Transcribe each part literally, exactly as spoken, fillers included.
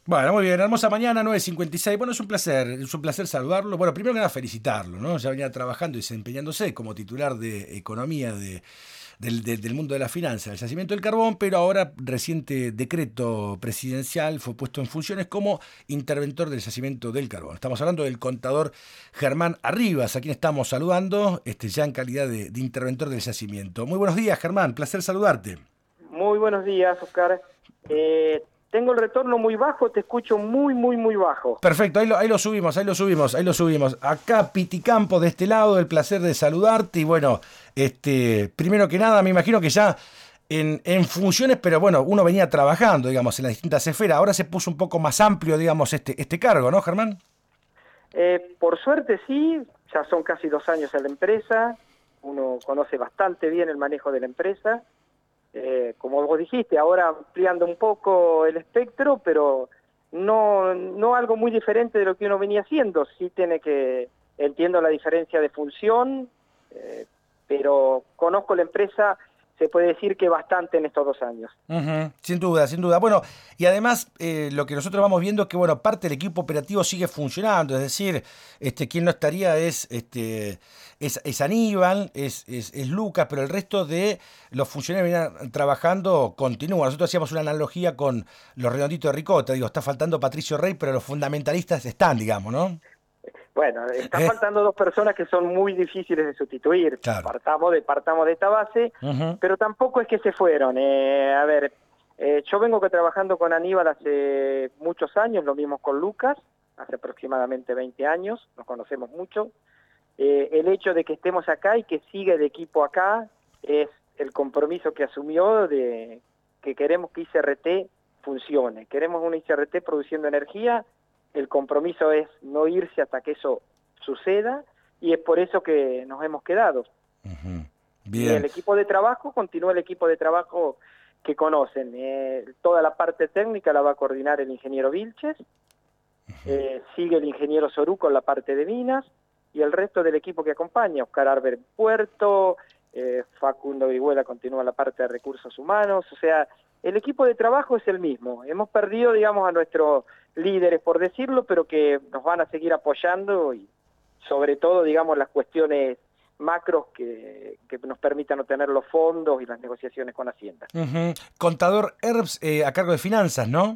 Bueno, muy bien, hermosa mañana, nueve cincuenta y seis. Bueno, es un placer, es un placer saludarlo. Bueno, primero que nada felicitarlo, ¿no? Ya venía trabajando y desempeñándose como titular de Economía de, del, de- del mundo de la finanza, del yacimiento del carbón, pero ahora reciente decreto presidencial fue puesto en funciones como interventor del yacimiento del carbón. Estamos hablando del contador Germán Arribas, a quien estamos saludando, este, ya en calidad de, de interventor del yacimiento. Muy buenos días, Germán, placer saludarte. Muy buenos días, Oscar. Eh, tengo el retorno muy bajo, te escucho muy, muy, muy bajo. Perfecto, ahí lo, ahí lo subimos, ahí lo subimos, ahí lo subimos. Acá Piticampo de este lado, el placer de saludarte. Y bueno, este, primero que nada, me imagino que ya en, en funciones, pero bueno, uno venía trabajando, digamos, en las distintas esferas. Ahora se puso un poco más amplio, digamos, este, este cargo, ¿no, Germán? Eh, por suerte sí, ya son casi dos años en la empresa, uno conoce bastante bien el manejo de la empresa. Eh, como vos dijiste, ahora ampliando un poco el espectro, pero no, no algo muy diferente de lo que uno venía haciendo. Sí tiene que, entiendo la diferencia de función, eh, pero conozco la empresa, se puede decir que bastante en estos dos años. Ujú, sin duda, sin duda. Bueno, y además eh, lo que nosotros vamos viendo es que, bueno, parte del equipo operativo sigue funcionando, es decir, este, quien no estaría es, este, es, es Aníbal, es, es, es Lucas, pero el resto de los funcionarios que venían trabajando continúan. Nosotros hacíamos una analogía con los redonditos de ricota, digo, está faltando Patricio Rey, pero los fundamentalistas están, digamos, ¿no? Bueno, está ¿Eh? faltando dos personas que son muy difíciles de sustituir. Claro. Partamos de, partamos de esta base, Ujú, pero tampoco es que se fueron. Eh, a ver, eh, yo vengo que trabajando con Aníbal hace muchos años, lo mismo con Lucas, hace aproximadamente veinte años, nos conocemos mucho. Eh, el hecho de que estemos acá y que siga el equipo acá es el compromiso que asumió de que queremos que I C R T funcione. Queremos una I C R T produciendo energía, el compromiso es no irse hasta que eso suceda y es por eso que nos hemos quedado. ujú. Y Bien. el equipo de trabajo, continúa el equipo de trabajo que conocen. Eh, toda la parte técnica la va a coordinar el ingeniero Vilches, eh, sigue el ingeniero Sorú con la parte de minas y el resto del equipo que acompaña, Oscar Arber Puerto, eh, Facundo Vihuela continúa la parte de recursos humanos, o sea, el equipo de trabajo es el mismo. Hemos perdido, digamos, a nuestros líderes, por decirlo, pero que nos van a seguir apoyando y sobre todo, digamos, las cuestiones macros que, que nos permitan obtener los fondos y las negociaciones con Hacienda. Ujú. Contador Herbs eh, a cargo de finanzas, ¿no?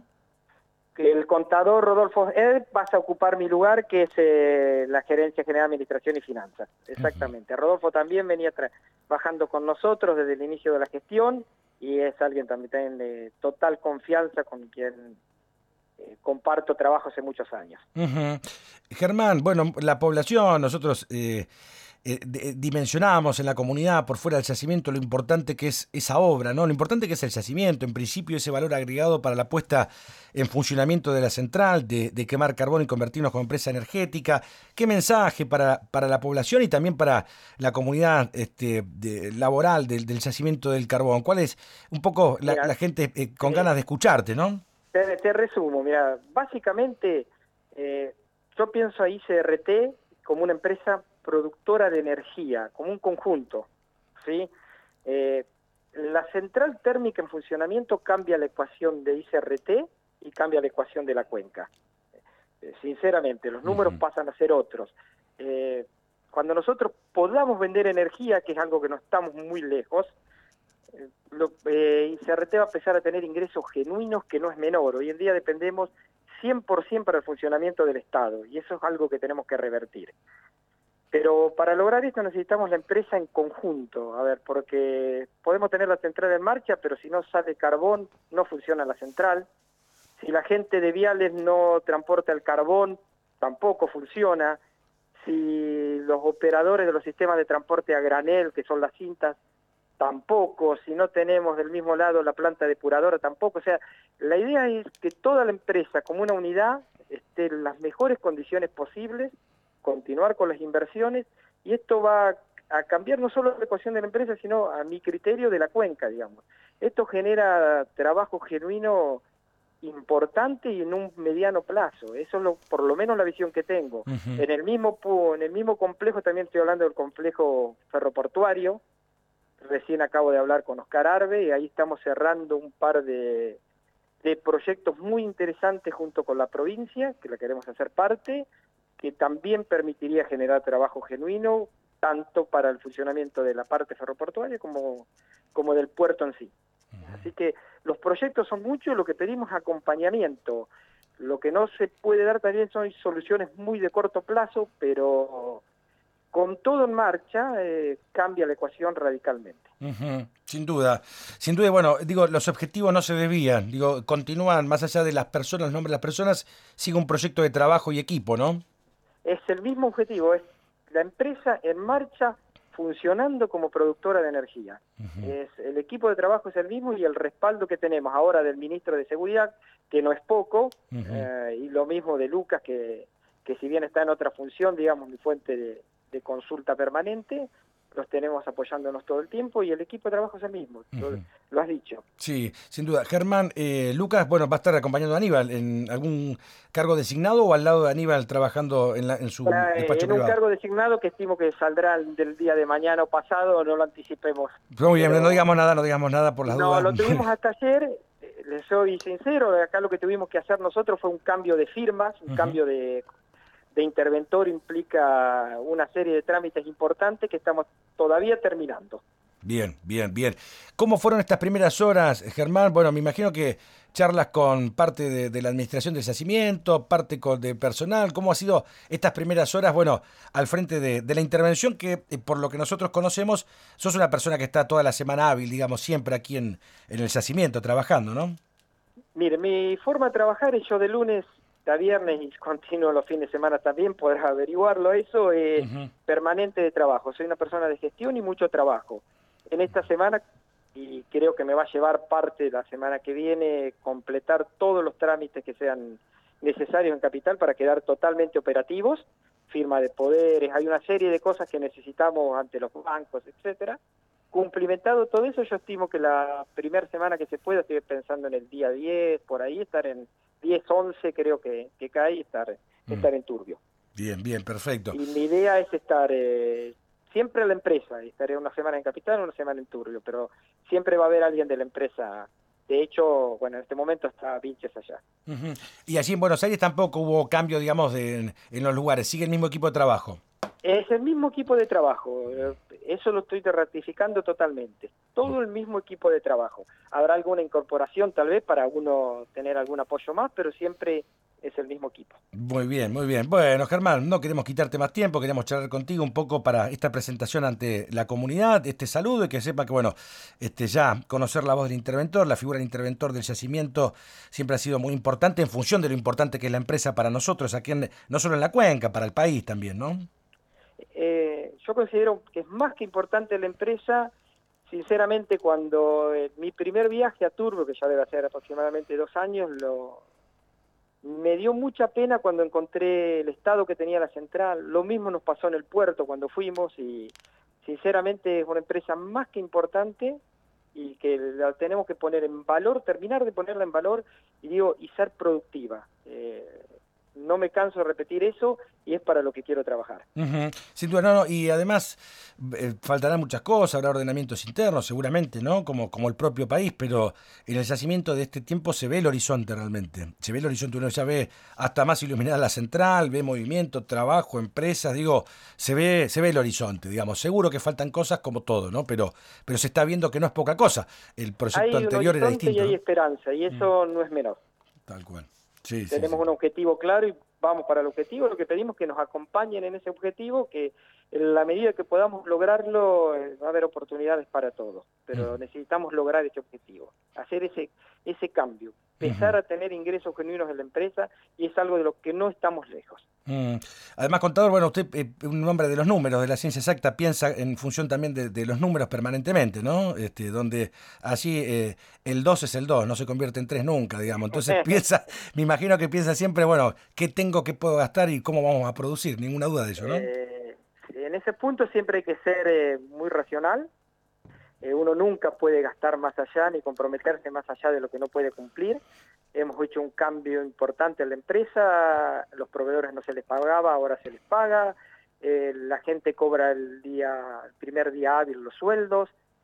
El contador Rodolfo Ed pasa a ocupar mi lugar, que es eh, la Gerencia General de Administración y Finanzas. Exactamente. Rodolfo también venía trabajando con nosotros desde el inicio de la gestión y es alguien también de total confianza con quien eh, comparto trabajo hace muchos años. Ujú. Germán, bueno, la población, nosotros eh, eh, de- dimensionamos en la comunidad por fuera del yacimiento lo importante que es esa obra, ¿no? Lo importante que es el yacimiento, en principio ese valor agregado para la puesta en funcionamiento de la central, de, de quemar carbón y convertirnos como empresa energética. ¿Qué mensaje para, para la población y también para la comunidad este, de- laboral del, del yacimiento del carbón? ¿Cuál es un poco la, Mira, la gente eh, con eh, ganas de escucharte, ¿no? te, te resumo, mira, básicamente eh, yo pienso a I C R T como una empresa productora de energía, como un conjunto, ¿sí? Eh, la central térmica en funcionamiento cambia la ecuación de I C R T y cambia la ecuación de la cuenca. Eh, sinceramente, los números Ujú, pasan a ser otros. Eh, cuando nosotros podamos vender energía, que es algo que no estamos muy lejos, eh, lo, eh, I C R T va a empezar a tener ingresos genuinos que no es menor. Hoy en día dependemos cien por ciento para el funcionamiento del Estado y eso es algo que tenemos que revertir. Pero para lograr esto necesitamos la empresa en conjunto, a ver, porque podemos tener la central en marcha, pero si no sale carbón, no funciona la central. Si la gente de viales no transporta el carbón, tampoco funciona. Si los operadores de los sistemas de transporte a granel, que son las cintas, tampoco. Si no tenemos del mismo lado la planta depuradora, tampoco. O sea, la idea es que toda la empresa como una unidad esté en las mejores condiciones posibles, continuar con las inversiones, y esto va a cambiar no solo la ecuación de la empresa, sino a mi criterio de la cuenca, digamos. Esto genera trabajo genuino importante y en un mediano plazo. Eso es lo, por lo menos la visión que tengo. ujú. En el mismo pu- en el mismo complejo, también estoy hablando del complejo ferroportuario, recién acabo de hablar con Oscar Arbe y ahí estamos cerrando un par de, de de proyectos muy interesantes junto con la provincia, que la queremos hacer parte, que también permitiría generar trabajo genuino, tanto para el funcionamiento de la parte ferroportuaria como, como del puerto en sí. Así que los proyectos son muchos, lo que pedimos es acompañamiento. Lo que no se puede dar también son soluciones muy de corto plazo, pero con todo en marcha eh, cambia la ecuación radicalmente. Uh-huh. Sin duda, sin duda, bueno, digo, los objetivos no se desvían, digo, continúan más allá de las personas, los nombres de las personas, sigue un proyecto de trabajo y equipo, ¿no? Es el mismo objetivo, es la empresa en marcha funcionando como productora de energía. Uh-huh. Es, el equipo de trabajo es el mismo y el respaldo que tenemos ahora del ministro de Seguridad, que no es poco, uh-huh. eh, y lo mismo de Lucas, que, que si bien está en otra función, digamos, mi fuente de, de consulta permanente, los tenemos apoyándonos todo el tiempo y el equipo de trabajo es el mismo, uh-huh. lo, lo has dicho. Sí, sin duda. Germán, eh, Lucas, bueno, va a estar acompañando a Aníbal en algún cargo designado o al lado de Aníbal trabajando en, la, en su eh, despacho En privado. un cargo designado que estimo que saldrá del día de mañana o pasado, no lo anticipemos. Muy bien, pero... no digamos nada, no digamos nada por las no, dudas. No, lo tuvimos hasta ayer, les soy sincero, acá lo que tuvimos que hacer nosotros fue un cambio de firmas, un uh-huh. cambio de... de interventor, implica una serie de trámites importantes que estamos todavía terminando. Bien, bien, bien. ¿Cómo fueron estas primeras horas, Germán? Bueno, me imagino que charlas con parte de, de la administración del yacimiento, parte con, de personal. ¿Cómo ha sido estas primeras horas, bueno, al frente de, de la intervención que, eh, por lo que nosotros conocemos, sos una persona que está toda la semana hábil, digamos, siempre aquí en, en el yacimiento, trabajando, ¿no? Mire, mi forma de trabajar es yo de lunes a viernes y continuo los fines de semana también, podrás averiguarlo, eso es uh-huh. permanente de trabajo. Soy una persona de gestión y mucho trabajo. En esta semana, y creo que me va a llevar parte de la semana que viene, completar todos los trámites que sean necesarios en Capital para quedar totalmente operativos, firma de poderes, hay una serie de cosas que necesitamos ante los bancos, etcétera. Cumplimentado todo eso, yo estimo que la primera semana que se pueda, estoy pensando en el día diez, por ahí, estar en diez, once creo que, que cae y estar, mm. estar en Turbio. Bien, bien, perfecto. Y mi idea es estar eh, siempre en la empresa, estaré una semana en Capital, una semana en Turbio, pero siempre va a haber alguien de la empresa. De hecho, bueno, en este momento está Vinches allá. Uh-huh. Y allí en Buenos Aires tampoco hubo cambio, digamos, de, en, en los lugares, sigue el mismo equipo de trabajo. Es el mismo equipo de trabajo, eso lo estoy ratificando totalmente, todo el mismo equipo de trabajo. Habrá alguna incorporación tal vez para uno tener algún apoyo más, pero siempre es el mismo equipo. Muy bien, muy bien. Bueno, Germán, no queremos quitarte más tiempo, queremos charlar contigo un poco para esta presentación ante la comunidad, este saludo y que sepa que, bueno, este ya conocer la voz del interventor, la figura del interventor del yacimiento siempre ha sido muy importante en función de lo importante que es la empresa para nosotros, aquí en, no solo en la cuenca, para el país también, ¿no? Eh, yo considero que es más que importante la empresa. Sinceramente, cuando eh, mi primer viaje a Turbio, que ya debe hacer aproximadamente dos años, lo, me dio mucha pena cuando encontré el estado que tenía la central. Lo mismo nos pasó en el puerto cuando fuimos y sinceramente es una empresa más que importante y que la tenemos que poner en valor, terminar de ponerla en valor y digo y ser productiva. Eh, No me canso de repetir eso y es para lo que quiero trabajar. Uh-huh. Sin duda, no, no, y además eh, faltarán muchas cosas, habrá ordenamientos internos seguramente, ¿no? Como, como el propio país, pero en el yacimiento de este tiempo se ve el horizonte realmente. Se ve el horizonte, uno ya ve hasta más iluminada la central, ve movimiento, trabajo, empresas, digo, se ve, se ve el horizonte, digamos. Seguro que faltan cosas como todo, ¿no? Pero, pero se está viendo que no es poca cosa. El proyecto hay anterior un era distinto. Y hay ¿no? esperanza, y eso mm. no es menor. Tal cual. Sí, Tenemos sí, sí. un objetivo claro y vamos para el objetivo. Lo que pedimos es que nos acompañen en ese objetivo, que en la medida que podamos lograrlo eh, va a haber oportunidades para todos, pero uh-huh. necesitamos lograr ese objetivo, hacer ese ese cambio, empezar uh-huh. a tener ingresos genuinos en la empresa y es algo de lo que no estamos lejos. Mm. Además, contador, bueno, usted, eh, un hombre de los números, de la ciencia exacta, piensa en función también de, de los números permanentemente, ¿no? Este, donde allí eh, el dos es el dos, no se convierte en tres nunca, digamos. Entonces piensa, me imagino que piensa siempre, bueno, ¿qué tengo, qué puedo gastar y cómo vamos a producir? Ninguna duda de ello, ¿no? Eh, en ese punto siempre hay que ser eh, muy racional. Eh, uno nunca puede gastar más allá ni comprometerse más allá de lo que no puede cumplir. Hemos hecho un cambio importante en la empresa, los proveedores no se les pagaba, ahora se les paga, eh, la gente cobra el día, el primer día hábil los sueldos,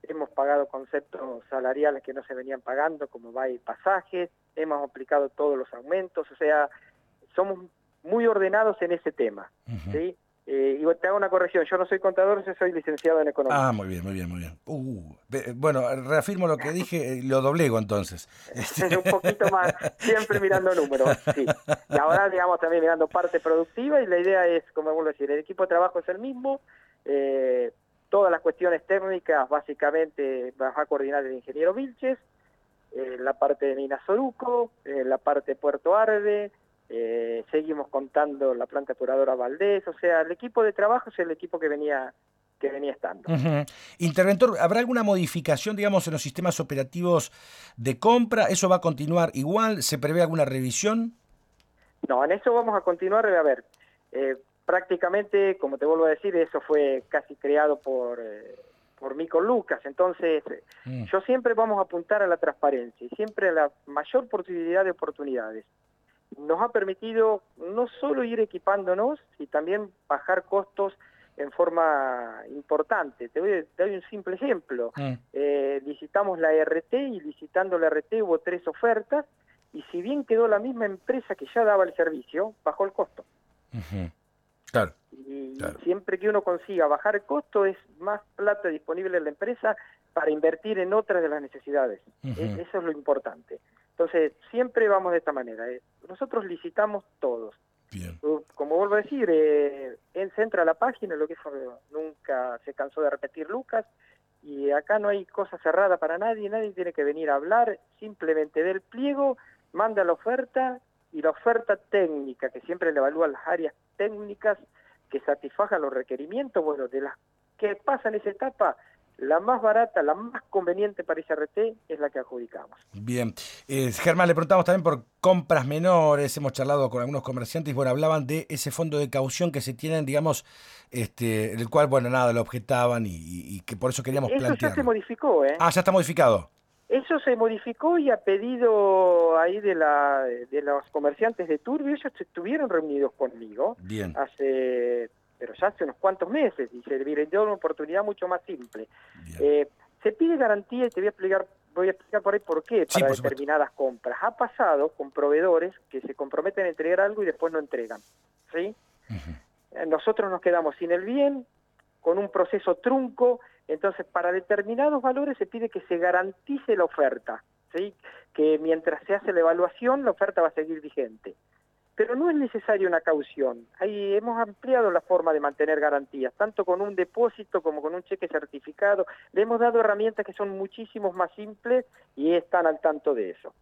hemos pagado conceptos salariales que no se venían pagando, como va y pasajes, hemos aplicado todos los aumentos, o sea, somos muy ordenados en ese tema, uh-huh. ¿sí? Eh, y te hago una corrección, yo no soy contador, yo soy licenciado en economía. Ah, muy bien, muy bien, muy bien. Uh, bueno, reafirmo lo que dije, lo doblego entonces. Un poquito más, siempre mirando números, sí. Y ahora, digamos, también mirando parte productiva, y la idea es, como vuelvo a decir, el equipo de trabajo es el mismo, eh, todas las cuestiones técnicas básicamente va a coordinar el ingeniero Vilches, eh, la parte de Minas Soruco, eh, la parte de Puerto Arde, Eh, seguimos contando la planta depuradora Valdés, o sea, el equipo de trabajo es el equipo que venía que venía estando. Uh-huh. Interventor, ¿habrá alguna modificación, digamos, en los sistemas operativos de compra? ¿Eso va a continuar igual? ¿Se prevé alguna revisión? No, en eso vamos a continuar. A ver, eh, prácticamente, como te vuelvo a decir, eso fue casi creado por, eh, por mí con Lucas, entonces mm. yo siempre vamos a apuntar a la transparencia y siempre a la mayor posibilidad de oportunidades. Nos ha permitido no solo ir equipándonos, sino también bajar costos en forma importante. Te doy, te doy un simple ejemplo. Mm. Eh, licitamos la R T y licitando la R T hubo tres ofertas y si bien quedó la misma empresa que ya daba el servicio, bajó el costo. Uh-huh. Claro. Y claro. siempre que uno consiga bajar el costo es más plata disponible en la empresa para invertir en otras de las necesidades. Uh-huh. es, eso es lo importante. Entonces, siempre vamos de esta manera. Eh. Nosotros licitamos todos. Bien. Como vuelvo a decir, eh, él se entra a la página, lo que eso nunca se cansó de repetir Lucas, y acá no hay cosa cerrada para nadie, nadie tiene que venir a hablar, simplemente del pliego, manda la oferta, y la oferta técnica, que siempre le evalúa las áreas técnicas que satisfagan los requerimientos, bueno, de las que pasan esa etapa, la más barata, la más conveniente para ese R T es la que adjudicamos. Bien. Eh, Germán, le preguntamos también por compras menores, hemos charlado con algunos comerciantes, bueno, hablaban de ese fondo de caución que se tienen, digamos, este, el cual, bueno, nada, lo objetaban y, y, y que por eso queríamos plantearlo. Eso ya se modificó, ¿eh? Ah, ya está modificado. Eso se modificó y a pedido ahí de la de los comerciantes de Turbio, ellos estuvieron reunidos conmigo. Bien. Hace... pero ya hace unos cuantos meses, y se brindó una oportunidad mucho más simple. Eh, se pide garantía, y te voy a explicar voy a explicar por ahí por qué, para sí, por determinadas supuesto. compras. Ha pasado con proveedores que se comprometen a entregar algo y después no entregan, ¿sí? Uh-huh. Nosotros nos quedamos sin el bien, con un proceso trunco, entonces para determinados valores se pide que se garantice la oferta, ¿sí? Que mientras se hace la evaluación, la oferta va a seguir vigente. Pero no es necesaria una caución. Ahí hemos ampliado la forma de mantener garantías, tanto con un depósito como con un cheque certificado. Le hemos dado herramientas que son muchísimo más simples y están al tanto de eso.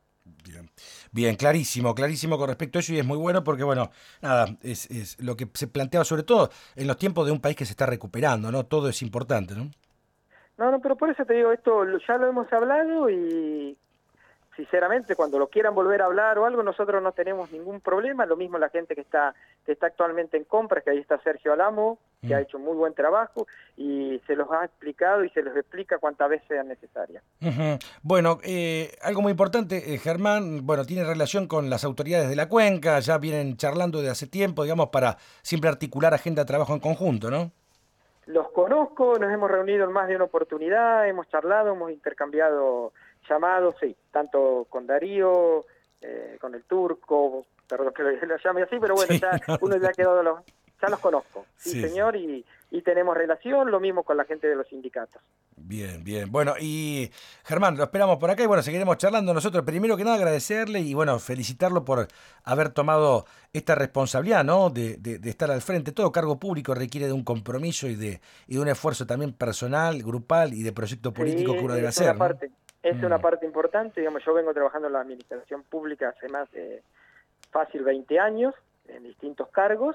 Bien, bien, clarísimo, clarísimo con respecto a eso, y es muy bueno porque, bueno, nada, es, es lo que se planteaba sobre todo en los tiempos de un país que se está recuperando, ¿no? Todo es importante, ¿no? No, no, pero por eso te digo, esto ya lo hemos hablado y... sinceramente, cuando lo quieran volver a hablar o algo, nosotros no tenemos ningún problema. Lo mismo la gente que está que está actualmente en compras, que ahí está Sergio Alamo, que mm. ha hecho muy buen trabajo y se los ha explicado y se los explica cuantas veces sean necesarias. Uh-huh. Bueno, eh, algo muy importante, eh, Germán, bueno, tiene relación con las autoridades de la cuenca, ya vienen charlando de hace tiempo, digamos, para siempre articular agenda de trabajo en conjunto, ¿no? Los conozco, nos hemos reunido en más de una oportunidad, hemos charlado, hemos intercambiado llamados, sí, tanto con Darío, eh, con el Turco, perdón que lo, lo llame así, pero bueno, sí, ya no, uno ya quedó, los, ya los conozco, sí, sí señor, y, y tenemos relación, lo mismo con la gente de los sindicatos. Bien, bien. Bueno, y Germán, lo esperamos por acá y bueno, seguiremos charlando nosotros. Primero que nada agradecerle y bueno, felicitarlo por haber tomado esta responsabilidad, ¿no? De, de, de estar al frente. Todo cargo público requiere de un compromiso y de, y de un esfuerzo también personal, grupal y de proyecto político sí, que uno debe hacer, ¿no? Parte, es mm. una parte importante, digamos, yo vengo trabajando en la administración pública hace más de fácil veinte años, en distintos cargos,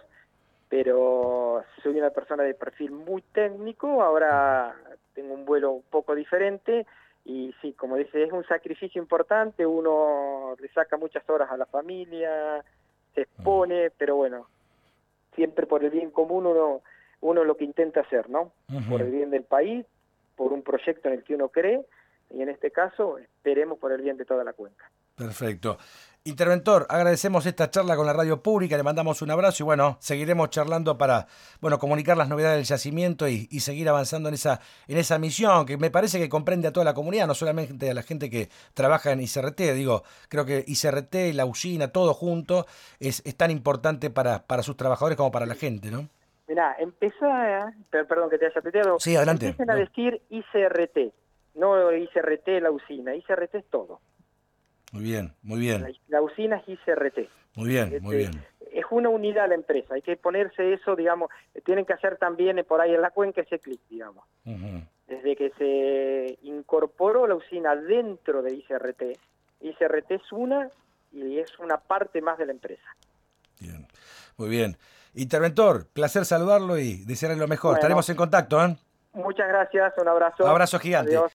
pero soy una persona de perfil muy técnico, ahora tengo un vuelo un poco diferente y sí, como dice, es un sacrificio importante, uno le saca muchas horas a la familia, se expone, pero bueno, siempre por el bien común uno, uno lo que intenta hacer, ¿no? Uh-huh. Por el bien del país, por un proyecto en el que uno cree, y en este caso esperemos por el bien de toda la cuenca. Perfecto. Interventor, agradecemos esta charla con la radio pública, le mandamos un abrazo y bueno, seguiremos charlando para bueno comunicar las novedades del yacimiento y, y seguir avanzando en esa en esa misión que me parece que comprende a toda la comunidad, no solamente a la gente que trabaja en I C R T. Digo, creo que I C R T, la usina, todo junto es, es tan importante para, para sus trabajadores como para la gente, ¿no? Mirá, empezá, eh, perdón que te haya peteado, sí, adelante. Empiecen a no. decir I C R T, no I C R T la usina, I C R T es todo. Muy bien, muy bien. La, la usina es I C R T. Muy bien, este, muy bien. Es una unidad la empresa, hay que ponerse eso, digamos, tienen que hacer también por ahí en la cuenca ese clic, digamos. Uh-huh. Desde que se incorporó la usina dentro de I C R T, I C R T es una y es una parte más de la empresa. Bien, muy bien. Interventor, placer saludarlo y desearle lo mejor. Bueno, estaremos en contacto, ¿eh? Muchas gracias, un abrazo. Abrazo gigante. Adiós.